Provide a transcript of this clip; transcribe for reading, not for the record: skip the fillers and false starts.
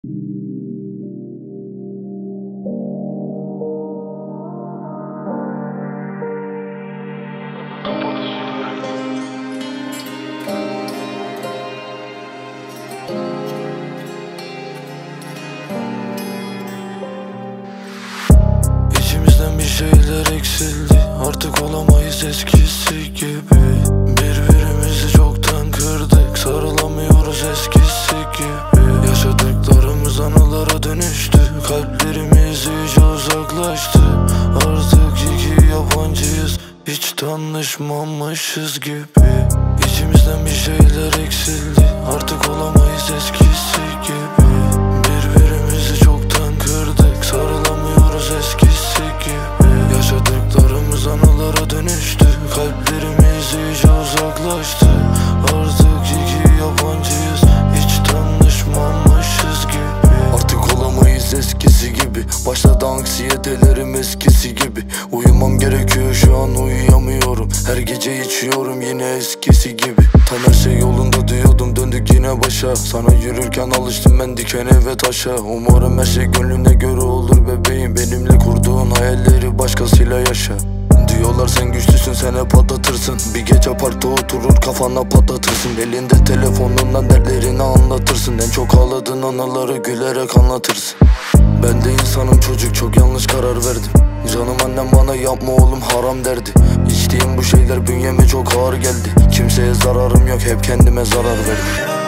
İçimizden bir şeyler eksildi, artık olamayız eskisi gibi. Birbirimizi çoktan kırdık, sarılamıyoruz eskisi gibi. Yaşadıklarımız anılara dönüştü, kalplerimiz iyice uzaklaştı. Artık iki yabancıyız, hiç tanışmamışız gibi. İçimizden bir şeyler eksildi, artık olamayız eskisi gibi. Birbirimizi çoktan kırdık, sarılamıyoruz eskisi gibi. Yaşadıklarımız anılara dönüştü, kalplerimiz iyice uzaklaştı. Artık iki yabancıyız, hiç tanışmamışız gibi. Artık olamayız eskisi gibi, başladı anksiyetelerim eskisi gibi. Uyumam gerekiyor, şu an uyuyamıyorum. Her gece içiyorum yine eskisi gibi. Tam her şey yolunda diyordum, döndük yine başa. Sana yürürken alıştım ben dikene ve taşa. Umarım her şey gönlüne göre olur bebeğim. Benimle kurduğun hayalleri başkasıyla yaşa. Diyorlar sen güçlüsün, sen hep patlatırsın. Bir gece parkta oturur kafana patlatırsın. Elinde telefonundan dertlerini anlatırsın. En çok ağladığın anıları gülerek anlatırsın. Ben de insanım çocuk, çok yanlış karar verdim. Canım annem bana yapma oğlum haram derdi. İçtiğim bu şeyler bünyeme çok ağır geldi. Kimseye zararım yok, hep kendime zarar verdim.